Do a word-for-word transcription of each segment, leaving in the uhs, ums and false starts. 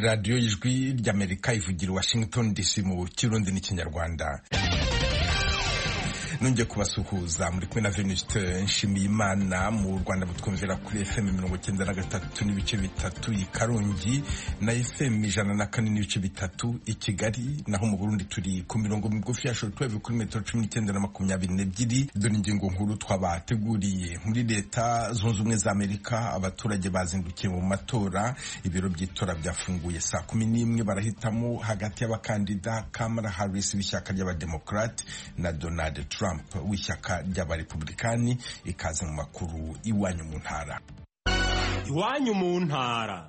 radiyo y'ijwi ry'Amerika ivugira Washington D C mu Kirundi n'Ikinyarwanda. Nongeye kubasuhuza muri kumwe na Venuste Nshimiyimana. Mu Rwanda mutwumvira kuri F M mirongo icyenda na gatatu n'ibice bitatu i Karongi na F M ijana na kane n'ibice bitatu i Kigali, naho mu Burundi turi ku mirongo migufi ya shortwave kuri metero cumi n'icyenda na makumyabiri n'ebyiri. Dore ingingo nkuru twabateguriye. Muri Leta Zunze Ubumwe za Amerika abaturage bazindukiye mu matora. Ibiro by'itora byafunguye saa kumi n'imwe, barahitamo hagati y'abakandida Kamala Harris w'ishyaka ry'Abademokrate na Donald Trump w'ishyaka ry'Abarepublikani. Ikaze mu makuru iwanyu mu ntara. Iwanyu mu ntara.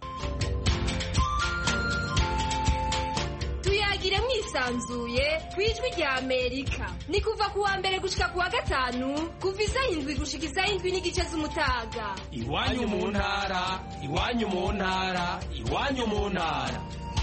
Tuyagire mwisanzuye kwijwi rya Amerika. Ni kuva kuwa mbere gushika kuwa gatanu, kuva isaha indwi gushika isaha indwi n'igice z'umutaga. Iwanyu mu ntara, iwanyu mu ntara, iwanyu mu ntara.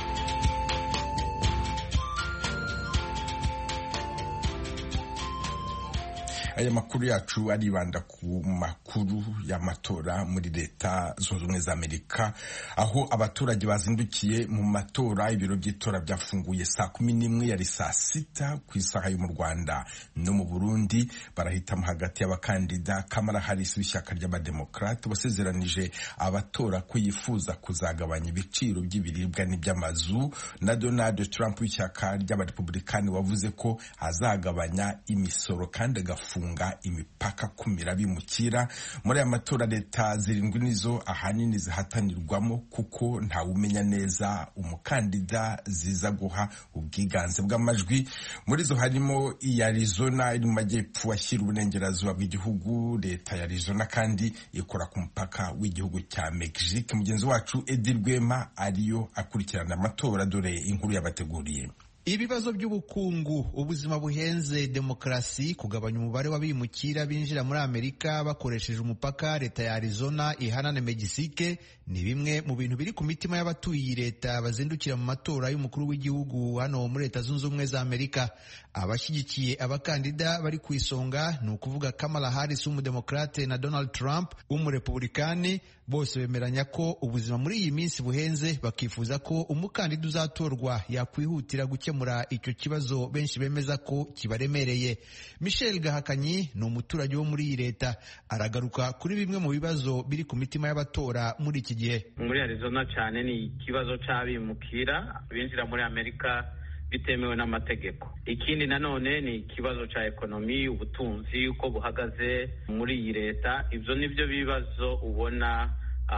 Aya makuru yacu aribanda ku makuru y'amatora muri Leta Zunze Ubumwe za Amerika, aho abaturage bazindukiye mu matora. Ibiro by'itora byafunguye saa kumi n'imwe, yari saa sita ku isaha yo mu Rwanda no mu Burundi. Barahitamo hagati y'abakandida Kamala Harris w'ishyaka ry'Abademokrate wasezeranije abatora ko yifuza kuzagabanya ibiciro by'ibiribwa n'iby'amazu, na Donald Trump w'ishyaka ry'Abarepublikani wavuze ko azagabanya imisoro kandi agafunga imipaka kumira bimukira. Muri aya matora Leta zirindwi nizo ahanini zihatanirwamo, kuko ntawumenya neza umukandida ziza guha ubwiganze bw'amajwi. Muri zo harimo iya Arizona iri mu majyepfo ashyira uburengerazuba bw'igihugu. Leta ya Arizona kandi ikora ku mupaka w'igihugu cya Mexique. Mugenzi wacu Edi Rwema ariyo akurikirana amatora, dore inkuru yabateguriye. Ibibazo by'ubukungu, ubuzima buhenze, demokarasi, kugabanya umubare w'abimukira binjira muri Amerika bakoresheje umupaka Leta ya Arizona ihana na Mexique ni bimwe mu bintu biri ku mitima y'abatuye iyi leta bazindukira mu matora y'umukuru w'igihugu hano muri Leta Zunze Ubumwe za Amerika. Abashyigikiye abakandida bari ku isonga ni ukuvuga Kamala Harris w'umudemokrate na Donald Trump w'umurepublikani. Bose bemeranya ko ubuzima muri iyi minsi buhenze, bakifuza ko umukandida uzatorwa yakwihutira gukemura icyo kibazo benshi bemeza ko kibaremereye. Michel Gahakanyi ni umuturage wo muri iyi leta, aragaruka kuri bimwe mu bibazo biri ku mitima y'abatora muri iki gihe. Muri Arizona cyane ni ikibazo cy'abimukira binjira muri Amerika bitemewe n'amategeko. Ikindi nanone ni ikibazo cya ekonomi, ubutunzi uko buhagaze muri iyi leta. Ibyo nibyo bibazo ubona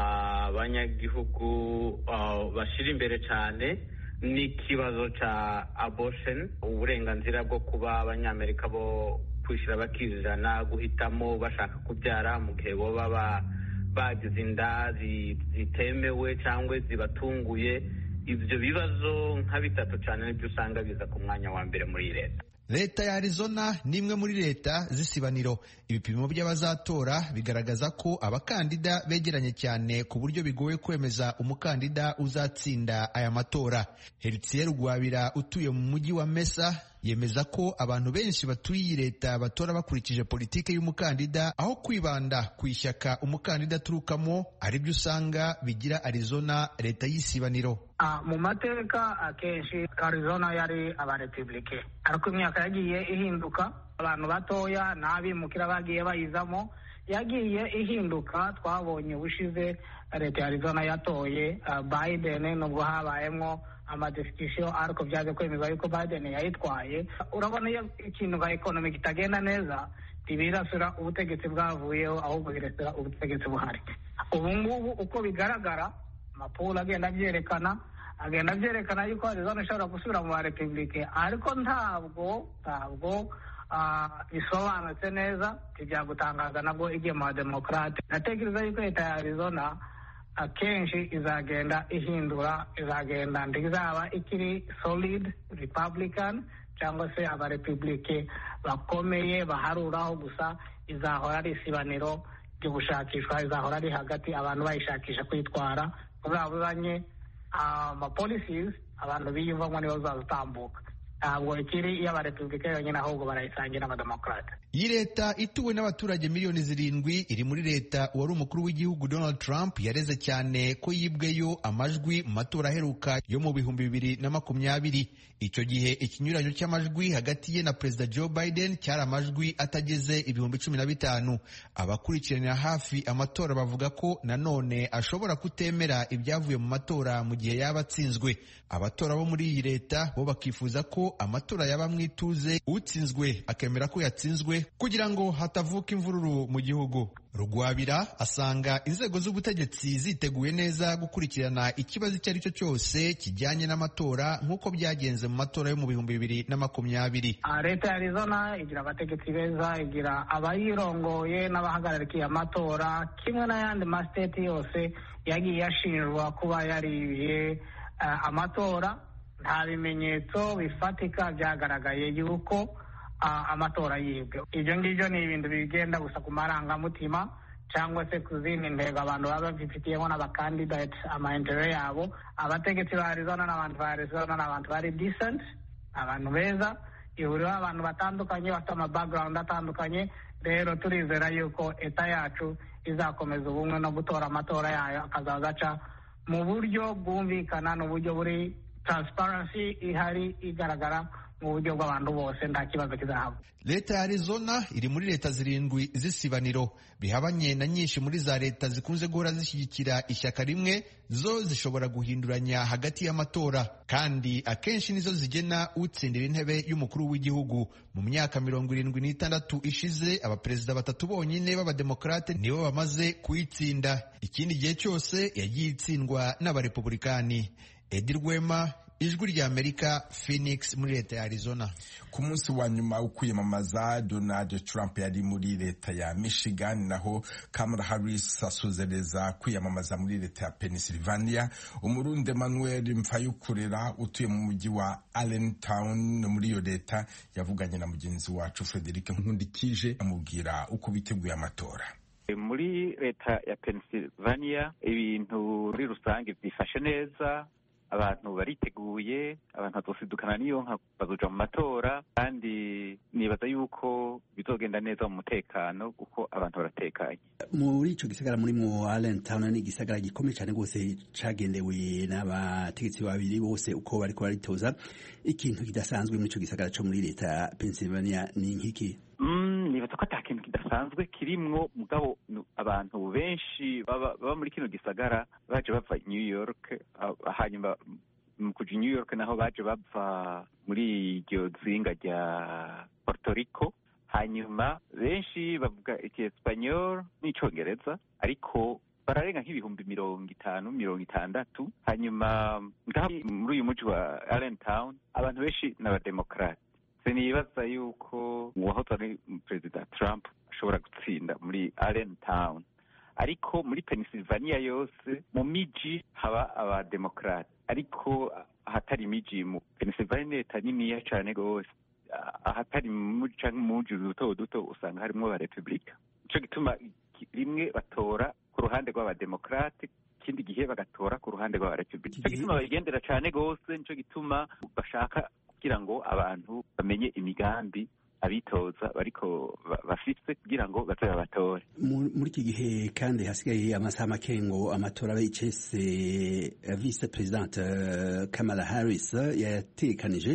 abanyagihugu uh, bashyira imbere cyane. N'ikibazo cya abortion, uburenganzira bwo kuba abanyamerika bo kwishyira bakizana, guhitamo bashaka kubyara mu gihe bo baba bagize inda zitemewe cyangwa zibatunguye. Ibyo bibazo nka bitatu cyane nibyo usanga biza ku mwanya wa mbere muri leta. Leta ya Arizona ni imwe muri leta z'isibaniro. Ibipimo by'abazatora bigaragaza ko abakandida begeranye cyane ku buryo bigoye kwemeza umukandida uzatsinda aya matora. Heritier Rwabira utuye mu mujyi wa Mesa yemeza ko abantu benshi batuye iyi leta batora bakurikije politike y'umukandida aho kwibanda ku ishyaka umukandida aturukamo, aribyo usanga bigira Arizona leta y'isibaniro. Uh, mu mateka akenshi Arizona yari abarepublike, ariko imyaka yagiye ihinduka, abantu batoya n'abimukira bagiye bayizamo yagiye ihinduka. Twabonye ubushize leta ya Arizona yatoye uh, Biden, nubwo habayemo amadiscussion ariko byaje kwemezwa yuko Biden yayitwaye. Urabona iyo ikintu nka economy kitagenda neza ntibirasura ubutegetsi bwavuyeho, ahubwo birasura ubutegetsi buhari. Ubu ngubu uko bigaragara amapuro agenda byerekana agenda byerekana yuko Arizona ishobora gusubira mu barepublike, ariko ntabwo ntabwo bisobanutse uh, neza. Ntibyagutangaza nabwo igiye mu bademokrate. Natekereza yuko leta ya Arizona akenshi izagenda ihindura, izagenda ndizaba ikiri solid Republican cyangwa se abarepublike bakomeye baharuraho, gusa izahora ari isibaniro ry'ubushakishwa, izahora ari hagati abantu bayishakisha kwitwara kuri abo banye ama policies abantu biyumvamo nibo bazatambuka. ntabwo ikiri iy'abarepublika yonyine ahubwo barayisangiye n'abademokarate. Iyi leta ituwe n'abaturage miliyoni zirindwi iri muri leta wari umukuru w'igihugu Donald Trump yareze cyane ko yibweyo amajwi mu matora aheruka yo mu bihumbi bibiri na makumyabiri. Icyo gihe ikinyuranyo cy'amajwi hagati ye na Perezida Joe Biden cyari amajwi atageze ibihumbi cumi na bitanu. Abakurikiranira hafi amatora bavuga ko nanone ashobora kutemera ibyavuye mu matora mu gihe yaba atsinzwe. Abatora bo muri iyi leta bo bakifuza ko amatora yaba mu ituze, utsinzwe akemera ko yatsinzwe kugira ngo hatavuka imvururu mu gihugu. Rugwabira asanga inzego z'ubutegetsi ziteguye neza gukurikirana ikibazo icyo ari cyo cyose kijyanye n'amatora nk'uko byagenze mu matora yo mu bihumbi bibiri na makumyabiri. Leta ya Arizona igira abategetsi beza, igira abayirongoye n'abahagararikiye amatora, kimwe n'ayandi masiteti yose yagiye yashinjwa kuba yaribiye uh, amatora. Nta bimenyetso bifatika byagaragaye yuko amatora yibwe. Ibyo ngibyo ni ibintu bigenda gusa ku marangamutima cyangwa se ku zindi ntego abantu baba bifitiyemo n'abakandidate amaintere yabo. Abategetsi ba Arizona n'abantu ba Arizona n'abantu bari decent, abantu beza, ihuriro abantu batandukanye bafite ama background atandukanye. Rero turizera yuko eta yacu izakomeza ubumwe no gutora amatora yayo akazaza aca mu buryo bwumvikana n'uburyo buri transparency ihari igaragara mu buryo bw'abantu bose, nta kibazo kizahaba. Leta ya Arizona iri muri leta zirindwi z'isibaniro bihabanye na nyinshi muri za leta zikunze guhora zishyigikira ishyaka rimwe, zo zishobora guhinduranya hagati y'amatora kandi akenshi nizo zigena utsindira intebe y'umukuru w'igihugu. Mu myaka mirongo irindwi n'itandatu ishize abaperezida batatu bonyine b'abademokarate nibo bamaze kuyitsinda. Ikindi gihe cyose yagiye itsindwa n'abarepublikani. Edi Rwema, Ijwi rya Amerika, Phoenix muri leta ya Arizona. Ku munsi wa nyuma ukwiyamamaza Donald Trump yari muri leta ya Michigan, naho Kamala Harris asozereza kwiyamamaza muri leta ya Pennsylvania. Umurundi Emmanuel Mfayukurera utuye mu mujyi wa Allentown muri iyo leta yavuganye na mugenzi wacu Frederic Nkundikije amubwira uko biteguye amatora. Muri leta ya Pennsylvania ibintu muri rusange byifashe neza, abantu bariteguye, abantu bazosidukana niyo nka bazoja mu matora, kandi nibaza yuko bizogenda neza mu mutekano kuko abantu baratekanye. Muri ico gisagara muri mu Allentown ni gisagara gikomeye cyane gose cagendewe n'abategetsi babiri bose uko bariko baritoza. Ikintu kidasanzwe muri ico gisagara cyo muri leta ya Pennsylvania ni nkiki? Mm, nibaza ko ata kintu kidasanzwe kirimwo, mugabo abantu benshi baba, baba muri kino gisagara baje bava New York, hanyuma mu kuja New York naho baje bava muri iryo zinga rya Puerto Rico, hanyuma benshi bavuga ikiespanyol n'icongereza, ariko bararenga nk'ibihumbi mirongo itanu mirongo itandatu. Hanyuma ngaha muri uyu muji wa Allentown abantu benshi n'abademokrate. Sinibaza yuko uwahoze ari Perezida Trump ashobora gutsinda muri Allentown, ariko muri Pennsylvania yose mu miji haba abademokrate, ariko ahatari miji mu Pennsylvania leta niniya cane gose, ahatari muji canke muji duto duto usanga harimwo abarepublika. Ico gituma rimwe batora ku ruhande rw'abademokrate, ikindi gihe bagatora ku ruhande rw'abarepublika. Ico gituma bagendera cane gose, nico gituma bashaka kugira ngo abantu bamenye imigambi abitoza bariko bafite kugira ngo bazabe batore. Muri iki gihe kandi hasigaye amasaha make ngo amatora abe icese, Vice President Kamala Harris yatekanije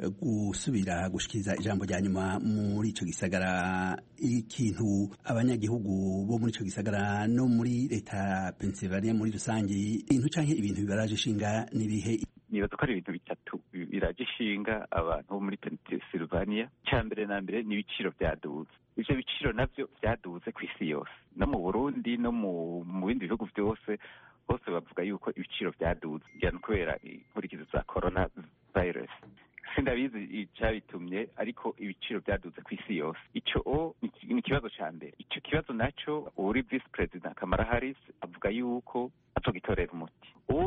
gusubira gushikiriza ijambo rya nyuma muri ico gisagara. Ikintu abanyagihugu bo muri ico gisagara no muri leta Pennsylvania muri rusange, ibintu canke ibintu bibaraje ishinga nibihe? Nibaza ko ari ibintu bitatu biraje ishinga abantu bo muri Pennsylvania. Icya mbere na mbere ni ibiciro byaduze. Ivyo biciro navyo byaduze ku isi yose, no mu Burundi no mu bindi bihugu byose, bose bavuga yuko ibiciro byaduze cyane kubera inkurikizi za corona virus. Sindabizi icyabitumye, ariko ibiciro byaduze ku isi yose. Ico ni ikibazo ca mbere. Ico kibazo naco uri Vice President Kamala Harris avuga yuko azogitorera umuti.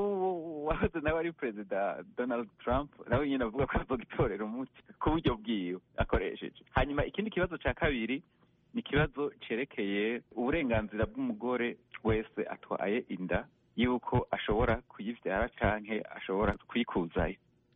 Uwo wahoze nawe ari Perezida Donald Trump nawe nyine avuga ko azogitorera umuti ku buryo bwiwe akoresheje. Hanyuma ikindi kibazo ca kabiri ni ikibazo cerekeye uburenganzira bw'umugore wese atwaye inda yuko ashobora kuyivyara canke ashobora kuyikuzayo.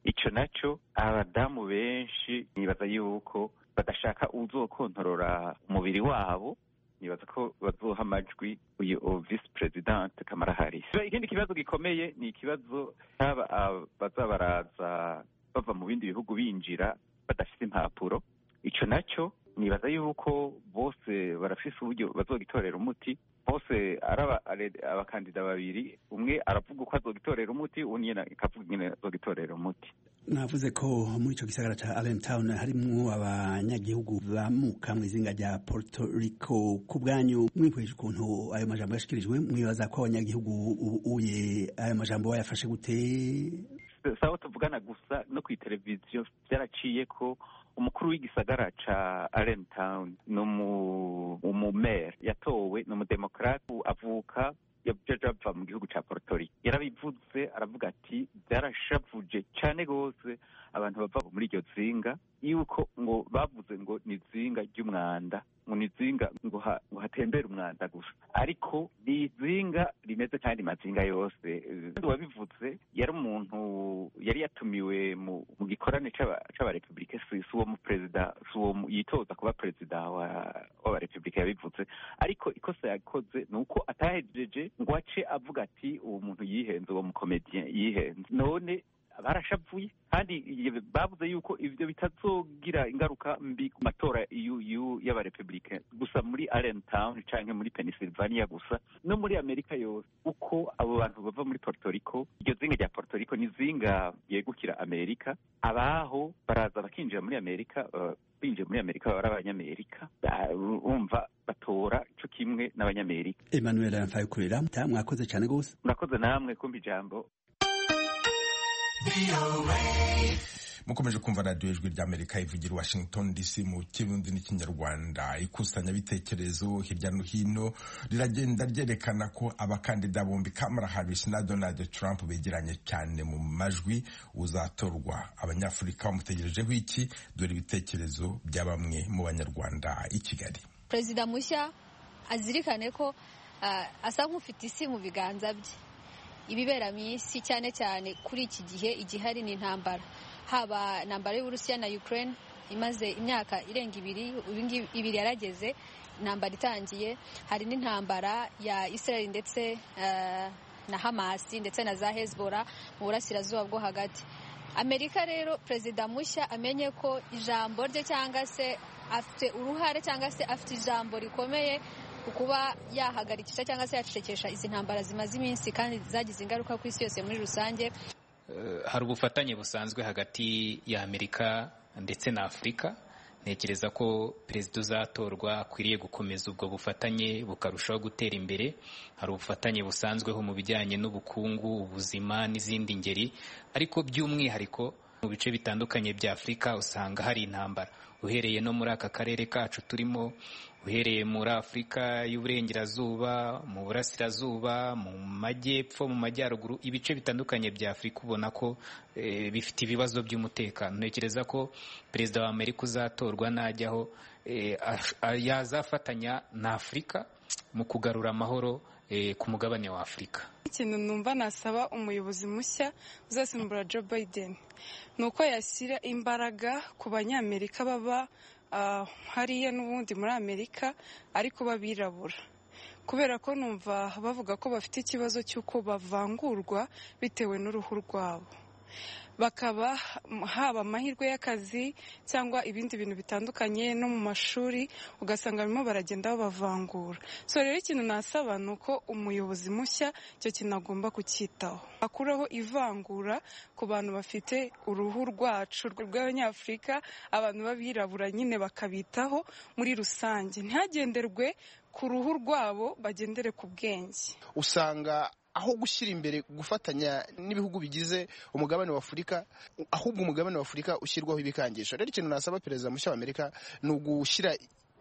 ico naco abadamu benshi nibaza yuko badashaka uzokontorora umubiri wabo, nibaza ko bazoha amajwi uyu vice president Kamala Harris. Ikindi kibazo gikomeye ni ikibazo cyaba baza baraza bava mu bindi bihugu binjira badafite impapuro. Ico naco nibaza yuko bose barafise uburyo bazogitorera umuti, bose araba abakandida babiri, umwe aravuga uko azogitorera umuti, undi akavuga nyine azogitorera umuti. Navuze ko muri ico gisagara ca Allentown harimwo abanyagihugu bamuka mu izinga rya Puerto Rico. Ku bwanyu mwihweje ukuntu ayo majambo yashikirijwe, mwibaza ko abanyagihugu uye ayo majambo bayafashe gute? Sawa tuvugana gusa no ku televiziyo byaraciye ko umukuru w'igisagara ca Allentown no mu mayor yatowe no mu demokrate avuka yajava mu gihugu ca Puerto Rico. Yarabivuze aravuga ati byarashavuje cyane gose abantu bava muri iryo zinga, yuko ngo bavuze ngo ni zinga ry'umwanda, ngo ni zinga ngo hatembera umwanda gusa, ariko ni zinga rimeze kandi mazinga yose. Wabivuze yari umuntu yari yatumiwe mu gikorane c'aba republike Suisse, uwo mu president uwo yitoza kuba president wa wa republike yabivuze, ariko ikosa yakoze nuko atahejeje ngo ace avuga ati uwo muntu yihenze, uwo mu comedian yihenze. None barashavuye kandi bavuze yuko ivyo bitazogira ingaruka mbi ku matora y'aba republike gusa muri Allentown canke muri Pennsylvania gusa, no muri Amerika yose, uko abo bantu bava muri Puerto Rico. Iryo zinga rya Puerto Rico ni zinga yegukira Amerika, abaho baraza bakinjira muri Amerika, uh, binjiye muri Amerika bari abanyamerika, umva batora ico kimwe n'abanyamerika. Emmanuel Mfayikurera, mwakoze cyane gose. Murakoze namwe kumva ijambo. Mukomeje kumva radiyo ijwi ry'Amerika ivugira Washington D C mu kirundi n'ikinyarwanda. Ikusanya bitekerezo hirya no hino riragenda ryerekana ko abakandida bombi Kamala Harris na Donald Trump begeranye cyane mu majwi. Uzatorwa abanyafurika bamutegerejeho iki? Dore ibitekerezo bya bamwe mu banyarwanda i Kigali. Perezida mushya azirikane ko uh, asa nk'ufite isi mu biganza bye. Ibibera mu isi cyane cyane kuri iki gihe igihari ni intambara, haba intambara y'Uburusiya na Ukraine imaze imyaka irenga ibiri ibiri yarageze, intambara itangiye. Hari n'intambara ya Israel ndetse uh, na Hamas ndetse na za Hezbollah mu burasirazuba bwo hagati. Amerika rero perezida mushya amenye ko ijambo rye cyangwa se afite uruhare cyangwa se afite ijambo rikomeye kuba yahagarikisha cyangwa se yacecekesha izi ntambara zimaze iminsi kandi zagize ingaruka ku isi yose muri rusange. Uh, hari ubufatanye busanzwe hagati ya Amerika ndetse na Afurika. Ntekereza ko perezida uzatorwa akwiriye gukomeza ubwo bufatanye bukarushaho gutera imbere. Hari ubufatanye busanzweho mu bijyanye n'ubukungu, ubuzima n'izindi ngeri, ariko by'umwihariko mu bice bitandukanye bya Afurika usanga hari intambara. Uhereye no muri aka karere kacu turimo, uhereye muri Afurika y'uburengerazuba, mu burasirazuba, mu majyepfo, mu majyaruguru, ibice bitandukanye bya Afurika ubona ko e, bifite ibibazo by'umutekano. Ntekereza ko perezida wa Amerika uzatorwa najyaho e, yazafatanya na Afurika mu kugarura amahoro e, ku mugabane wa Afurika. Ikintu numva nasaba umuyobozi mushya uzasimbura Joe Biden nuko yashyira imbaraga ku banyamerika baba uh, hariya n'ubundi muri Amerika ariko babirabura, kubera ko numva bavuga ko bafite ikibazo cy'uko bavangurwa bitewe n'uruhu rwabo, bakaba haba amahirwe y'akazi cyangwa ibindi bintu bitandukanye no mu mashuri ugasanga barimo baragenda babavangura. So rero ikintu nasaba ni uko umuyobozi mushya icyo kintu agomba kucyitaho, akuraho ivangura ku bantu bafite uruhu rwacu rw'abanyafurika, abantu b'abirabura nyine bakabitaho muri rusange, ntihagenderwe ku ruhu rwabo, bagendere ku bwenge. Usanga aho gushyira imbere gufatanya n'ibihugu bigize umugabane wa Afurika, ahubwo umugabane wa Afurika ushyirwaho ibikangisho. Rero ikintu nasaba perezida mushya wa Amerika ni ugushyira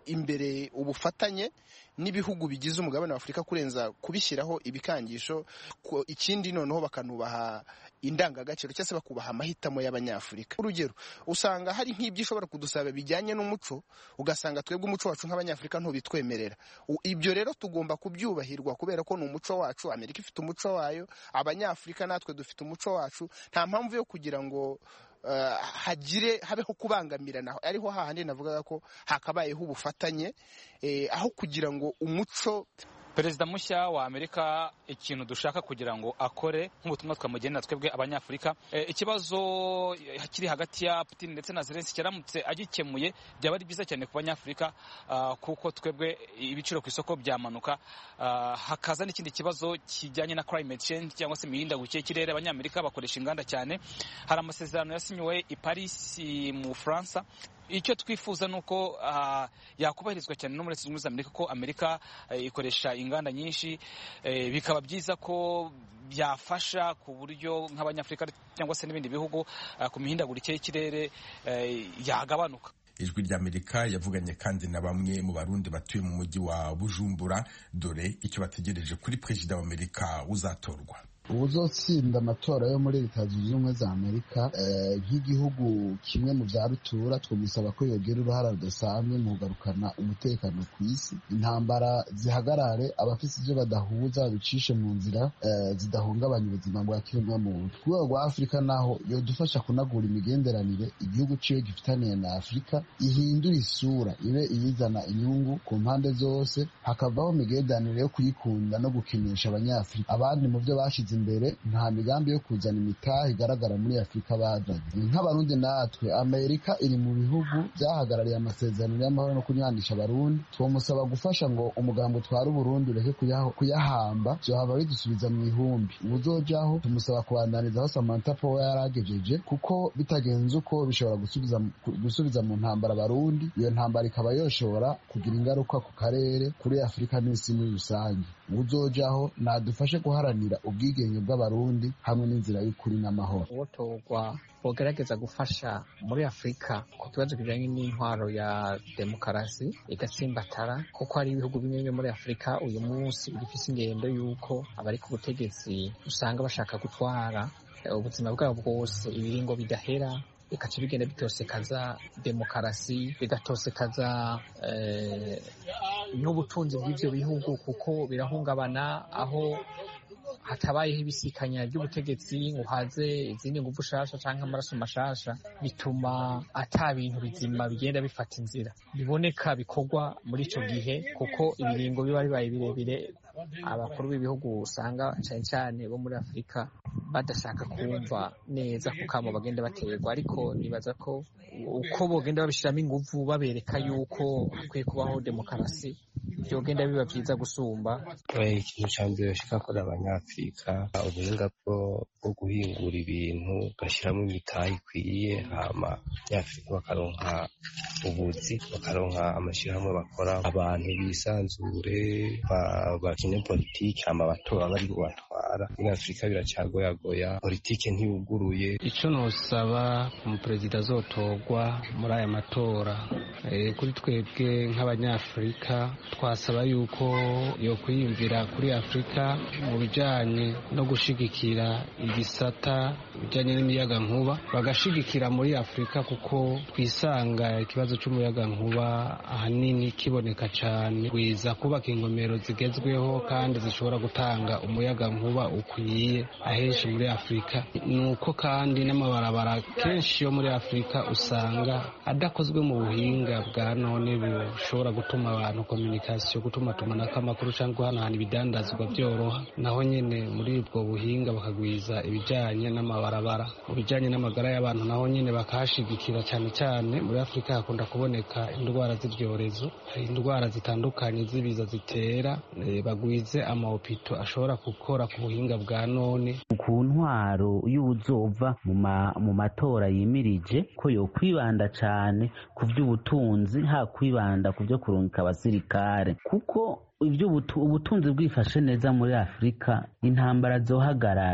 imbere ubufatanye n'ibihugu bigize umugabane wa Afurika kurenza kubishyiraho ibikangisho. Ikindi noneho bakanubaha indangagaciro cyangwa se bakubaha amahitamo y'abanyafurika. Urugero, usanga hari nk'ibyo ishobora kudusaba bijyanye n'umuco, ugasanga twebwe umuco wacu nk'abanyafurika ntubitwemerera. Ibyo rero tugomba kubyubahirwa kubera ko ni umuco wacu. Amerika ifite umuco wayo, abanyafurika natwe dufite umuco wacu. Nta mpamvu yo kugira ngo Uh, hagire habeho kubangamirana. Ariho hahandi navugaga ko hakabayeho ubufatanye eh, aho kugira ngo umuco. Perezida mushya wa Amerika ikintu dushaka kugira ngo akore nk'ubutumwa twamugenera twebwe abanyafurika, e, ikibazo kiri hagati ya Putin ndetse na Zelensky kiramutse agikemuye byaba ari byiza cyane ku banyafurika, uh, kuko twebwe ibiciro ku isoko byamanuka. Uh, hakaza n'ikindi kibazo kijyanye na climate change cyangwa se imihindagurikire y'ikirere. Abanyamerika bakoresha inganda cyane. Hari amasezerano yasinywe i Paris mu Faransa. Icyo twifuza nuko uh, yakubahirizwa cyane no muri Leta Zunze Ubumwe za Amerika, ko Amerika uh, ikoresha inganda nyinshi. Uh, bikaba byiza ko byafasha ku buryo nk'abanyafurika cyangwa se n'ibindi bihugu uh, ku mihindagurikire y'ikirere uh, yagabanuka. Ijwi ry'Amerika yavuganye kandi na bamwe mu Barundi batuye mu mujyi wa Bujumbura, dore icyo bategereje kuri Perezida wa Amerika uzatorwa. Ubuzotsinda amatora yo muri Leta Zunze Ubumwe za Amerika nk'igihugu kimwe mu bya rutura, twamusaba ko yogera uruhara rudasanzwe mu kugarukana umutekano ku isi, intambara zihagarare, abafite ibyo badahuza babicishe mu nzira zidahungabanya ubuzima bwa kiremwamuntu. Ku rwego rwa Afurika naho yodufasha kunagura imigenderanire igihugu ciwe gifitaniye na Afurika, ihindura isura ibe iyizana inyungu ku mpande zose, hakavaho imigenderanire yo kuyikunda no gukinisha abanyafurika. Abandi mu byo bashize imbere nta migambi yo kuzana imitahe igaragara muri Afurika bazanye. Nk'abarundi natwe, Amerika iri mu bihugu byahagarariye amasezerano y'amahoro no kunywanisha abarundi. Twomusaba gufasha ngo umugambo utwara Uburundi ureke kuyahamba, vyohava bidusubiza mu ihumbi. Uzojaho tumusaba kubandaniza aho Samantha Power yaragejeje, kuko bitagenze uko bishobora gusubiza gusubiza mu ntambara Abarundi. Iyo ntambara ikaba yoshobora kugira ingaruka ku karere, kuri Afurika n'isi muri rusange. Uzojaho nadufashe guharanira ubwigenge bw'Abarundi hamwe n'inzira y'ukuri n'amahoro. Uwotorwa bogerageza gufasha muri Afurika ku kibazo kijanye n'intwaro ya demokarasi igatsimbatara, kuko hari ibihugu bimwe bimwe muri Afurika uyu munsi bifise ingendo y'uko abari ku butegetsi usanga bashaka gutwara ubuzima bwabo bwose ibiringo bidahera, bikaca bigenda bitosekaza demokarasi, bigatosekaza eh, n'ubutunzi bw'ivyo bihugu, kuko birahungabana aho hatabayeho ibisikanya ry'ubutegetsi ngo haze izindi nguvu shasha canke amaraso mashasha, bituma ata bintu bizima bigenda bifata inzira biboneka bikorwa muri ico gihe, kuko ibiringo biba bibaye birebire. Abakuru b'ibihugu usanga cyane cyane bo muri Afurika badashaka kumva neza ku kamo bagenda baterwa, ariko nibaza ko uko bogenda babishiramo inguvu babereka yuko hakwiye kubaho demokarasi, byogenda biba byiza gusumba. Ikintu cya mbere bashaka kuri abanyafurika, ubuhinga bwo guhingura ibintu ugashyiramo imitahe ikwiye, hama abanyafurika bakaronka ubuzi, bakaronka amashyirahamwe bakora, abantu bisanzure bakine politiki, hama abatora bari batwara. Muri Afurika biracyagoyagoya, politiki ntiyuguruye. Icyo nosaba umuperezida azotorwa muri aya matora, e, kuri twebwe nk'abanyafurika twasaba yuko yo kwiyumvira kuri Afurika mu bijanye no gushigikira igisata bijanye n'imiyaga nkuba, bagashigikira muri Afurika, kuko twisanga ikibazo cy'umuyaga nkuba ahanini kiboneka cyane, gwiza kubaka ingomero zigezweho kandi zishobora gutanga umuyaga nkuba ukwiye ahenshi muri Afurika. Nuko kandi n'amabarabara kenshi yo muri Afurika usanga adakozwe mu buhinga bwa none bushobora gutuma abantu communication, gutuma tumanaka amakuru cyangwa guhanahana ibidandazwa byoroha. Naho nyene muri ubwo buhinga bakagwiza ibijanye n'amabarabara. Mu bijanye n'amagara y'abantu naho nyene bakahashigikira cyane cyane. Muri Afurika hakunda kuboneka indwara z'ibyorezo, indwara zitandukanye z'ibiza zitera, e, bagwize amahopito ashobora gukora ku buhinga bwa none. Ku ntwaro y'uzova mu matora yimirije ko yo kwibanda cyane ku by'ubutunzi, ha kwibanda ku byo kurungika abasirikare, kuko ibyo ubutunzi bwifashe neza muri Afurika intambara zohagarara.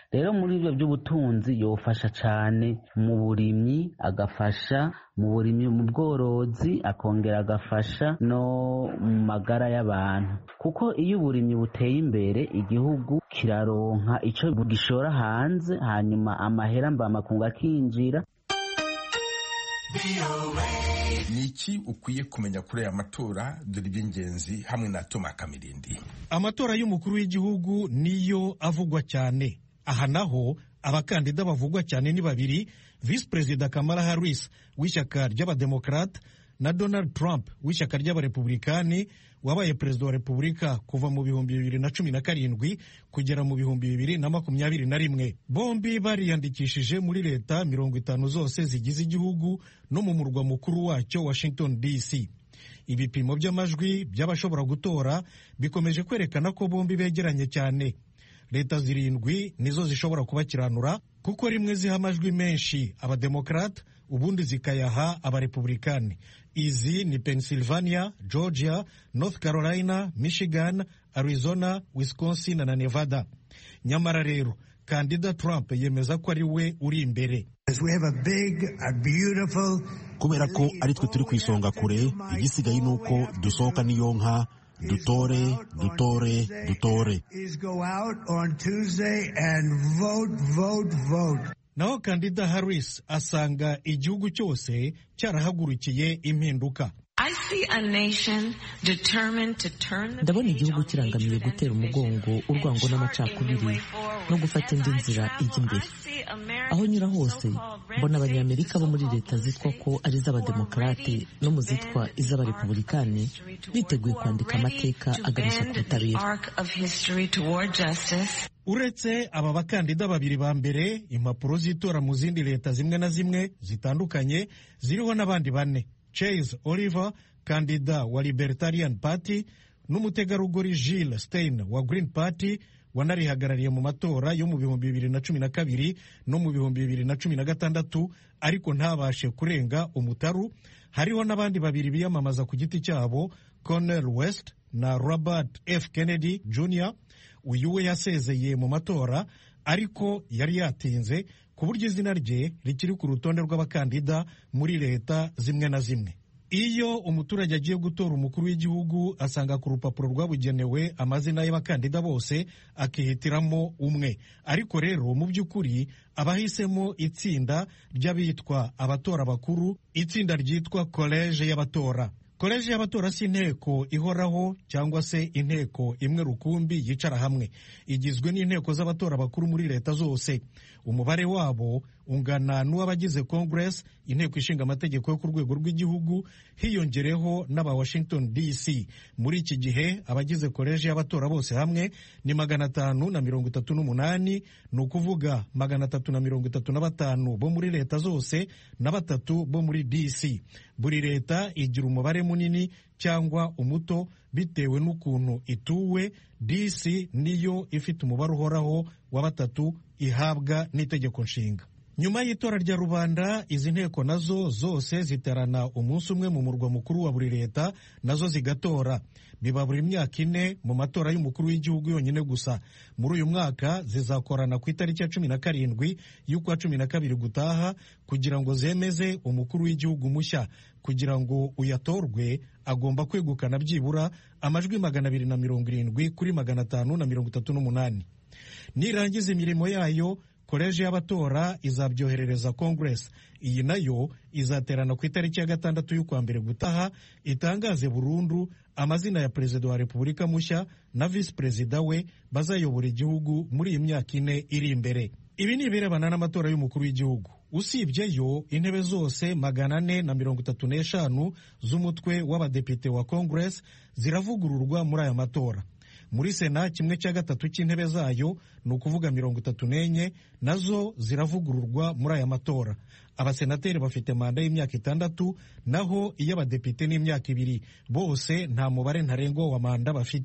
rero muri ibyo by'ubutunzi yofasha cyane mu burimyi, agafasha mu burimyi mu bworozi, akongera agafasha no mu magara y'abantu, kuko iyo uburimyi buteye imbere igihugu kiraronka icyo gishora hanze, hanyuma amahera mvamakungu akinjira. ni iki ukwiye kumenya kuri aya matora? Dore iby'ingenzi hamwe na Toma Kamirindi. Amatora y'umukuru w'igihugu niyo avugwa cyane. Aha naho abakandida bavugwa cyane ni babiri, Vice Perezida Kamala Harris w'ishyaka ry'abademokrate na Donald Trump w'ishyaka ry'abarepublikani wabaye perezida wa repubulika kuva mu bihumbi bibiri na cumi na karindwi kugera mu bihumbi bibiri na makumyabiri na rimwe. Bombi bariyandikishije muri leta mirongo itanu zose zigize igihugu no mu murwa mukuru wacyo Washington D C. Ibipimo by'amajwi by'abashobora gutora bikomeje kwerekana ko bombi begeranye cyane. Leta zirindwi nizo zishobora kubakiranura kuko rimwe ziha amajwi menshi abademokrate ubundi zikayaha abarepublikani. Izi ni Pennsylvania, Georgia, North Carolina, Michigan, Arizona, Wisconsin na Nevada. Nyamara rero kandida Trump yemeza ko ari we uri imbere. Kubera ko ari twe turi ku isonga kure, igisigaye ni uko dusohoka n'iyo nka dutore dutore dutore. Naho kandida Harris asanga igihugu cyose cyarahagurukiye impinduka. Ndabona igihugu kirangamiye gutera umugongo urwango n'amacakubiri no gufata indi nzira ijya imbere. Aho nyura hose mbona abanyamerika bo muri leta zitwa ko ari iz'abademokarate no mu zitwa iz'abarepublikani biteguye kwandika amateka aganisha ku butabera. Uretse aba bakandida babiri ba mbere, impapuro z'itora mu zindi leta zimwe na zimwe zitandukanye ziriho n'abandi bane: Chase Oliver, kandida wa Libertarian Party, n'umutegarugori Jill Stein wa Green Party wanarihagarariye mu matora yo mu bihumbi bibiri na cumi na kabiri no mu bihumbi bibiri na cumi na gatandatu ariko ntabashe kurenga umutaru. Hariho n'abandi babiri biyamamaza ku giti cyabo, Cornel West na Robert F Kennedy Junior Uyu we yasezeye mu matora ariko yari yatinze ku buryo izina rye rikiri ku rutonde rw'abakandida muri leta zimwe na zimwe. Iyo umuturage agiye gutora umukuru w'igihugu asanga ku rupapuro rwabugenewe amazina y'abakandida bose akihitiramo umwe, ariko rero mu by'ukuri abahisemo itsinda ry'abitwa abatora bakuru, itsinda ryitwa koleje y'abatora. Koleje y'abatora si inteko ihoraho cyangwa se inteko imwe rukumbi yicara hamwe. Igizwe n'inteko z'abatora bakuru muri leta zose. Umubare wabo ungana n'uw'abagize Congress, inteko ishinga amategeko yo ku rwego rw'igihugu, hiyongereho n'aba Washington D C. Muri iki gihe abagize koleje y'abatora bose hamwe ni magana atanu na mirongo itatu n'umunani, ni ukuvuga magana atatu na mirongo itatu na batanu bo muri leta zose na batatu bo muri D C. Buri leta igira umubare munini cyangwa umuto bitewe n'ukuntu ituwe. D C niyo ifite umubare uhoraho wa batatu ihabwa n'itegeko nshinga. Nyuma y'itora rya rubanda, izi nteko nazo zose ziterana umunsi umwe mu murwa mukuru wa buri leta, nazo zigatora. Biba buri myaka ine mu matora y'umukuru w'igihugu yonyine gusa. Muri uyu mwaka zizakorana ku itariki ya cumi na karindwi y'ukwa cumi na kabiri gutaha kugira ngo zemeze umukuru w'igihugu mushya. Kugira ngo uyatorwe agomba kwegukana byibura amajwi magana abiri na mirongo irindwi kuri magana atanu na mirongo itatu n'umunani. Nirangiza imirimo yayo, koleje y'abatora izabyoherereza Congress. Iyi nayo izaterana ku itariki ya gatandatu y'ukwa mbere gutaha itangaze burundu amazina ya perezida wa repubulika mushya na visi perezida we bazayobora igihugu muri iyi myaka ine iri imbere. Ibi ni ibirebana n'amatora y'umukuru w'igihugu. Usibyeyo, intebe zose magana ane na mirongo itatu n'eshanu z'umutwe w'abadepite wa Congress ziravugururwa muri aya matora. Muri Sena, kimwe cya gatatu cy'intebe zayo, ni ukuvuga mirongo itatu n'enye, nazo ziravugururwa muri aya matora. Abasenateri bafite manda y'imyaka itandatu, naho iy'abadepite ni imyaka ibiri. Bose nta mubare ntarengwa wa manda bafite.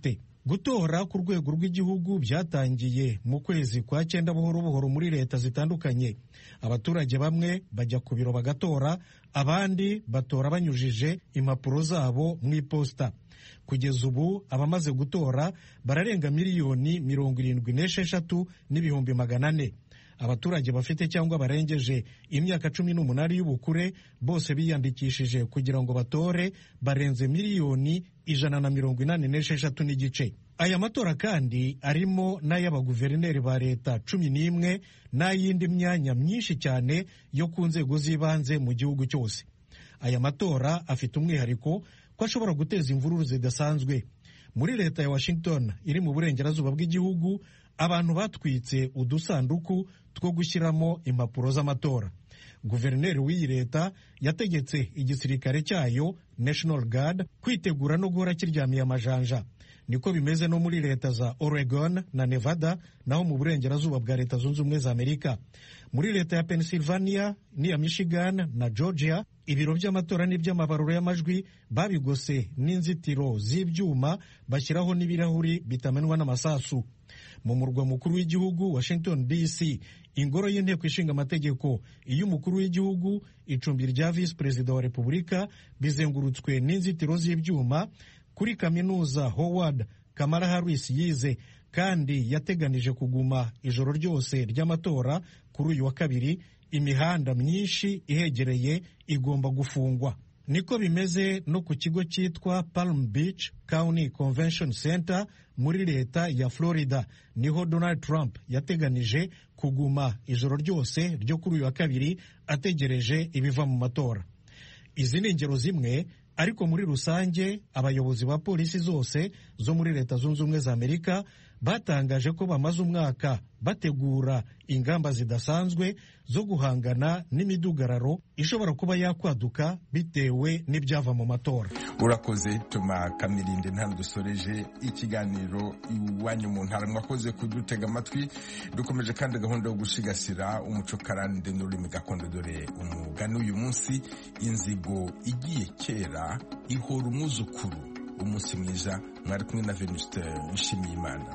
gutora ku rwego rw'igihugu byatangiye mu kwezi kwa cyenda buhoro buhoro muri leta zitandukanye. Abaturage bamwe bajya ku biro bagatora, abandi batora banyujije impapuro zabo mu iposita. Kugeza ubu abamaze gutora bararenga miliyoni mirongo irindwi n'esheshatu n'ibihumbi magana ane. Abaturage bafite cyangwa barengeje imyaka cumi n'umunani y'ubukure bose biyandikishije kugira ngo batore barenze miliyoni ijana na mirongo inani n'esheshatu n'igice. Aya matora kandi arimo n'ay'abaguverineri ba leta cumi n'imwe n'ay'indi myanya myinshi cyane yo ku nzego z'ibanze mu gihugu cyose. Aya matora afite umwihariko ko ashobora guteza imvururu zidasanzwe. Muri leta ya Washington iri mu burengerazuba bw'igihugu, abantu batwitse udusanduku two gushyiramo impapuro z'amatora. Guverineri w'iyi leta yategetse igisirikare cyayo National Guard kwitegura no guhora kiryamiye amajanja. Niko bimeze no muri leta za Oregon na Nevada, naho mu burengerazuba bwa Leta Zunze Ubumwe za Amerika. Muri leta ya Pennsylvania n'iya Michigan na Georgia, ibiro by'amatora n'iby'amabaruro y'amajwi babigose n'inzitiro z'ibyuma bashyiraho n'ibirahuri bitamenwa n'amasasu. Mu murwa mukuru w'igihugu Washington D C, ingoro y'inteko ishinga amategeko, iy'umukuru w'igihugu, icumbi rya visi perezida wa repubulika bizengurutswe n'inzitiro z'ibyuma. Kuri kaminuza Howard Kamala Harris yize kandi yateganije kuguma ijoro ryose ry'amatora kuri uyu wa kabiri, imihanda myinshi ihegereye igomba gufungwa. Niko bimeze no ku kigo cyitwa Palm Beach County Convention Center muri leta ya Florida, niho Donald Trump yateganije kuguma ijoro ryose ryo kuri uyu wa kabiri ategereje ibiva mu matora. Izi ni ingero zimwe, ariko muri rusange abayobozi ba polisi zose zo muri Leta Zunze Ubumwe za Amerika batangaje ko bamaze umwaka bategura ingamba zidasanzwe zo guhangana n'imidugararo ishobora kuba yakwaduka bitewe n'ibyava mu matora. Urakoze Toma Kamirinde. Nta dusoreje ikiganiro Iwanyu mu Ntara. Mwakoze kudutega amatwi. Dukomeje kandi gahunda yo gusigasira umuco karande n'ururimi gakondo. Dore umugani uyu munsi: inzigo igiye kera ihora umwuzukuru. Umunsi mwiza. Mwari kumwe na Venuste Nshimiyimana.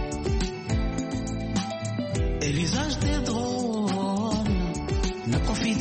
Et l'usage des drones ne profite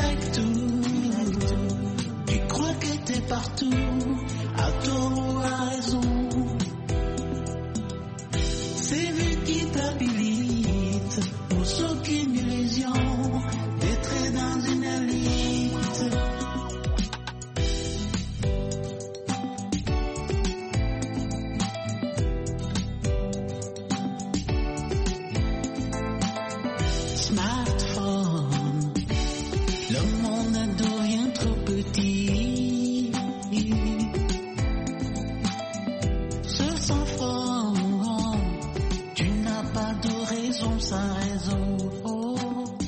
like tout. Tu crois que t'es partout.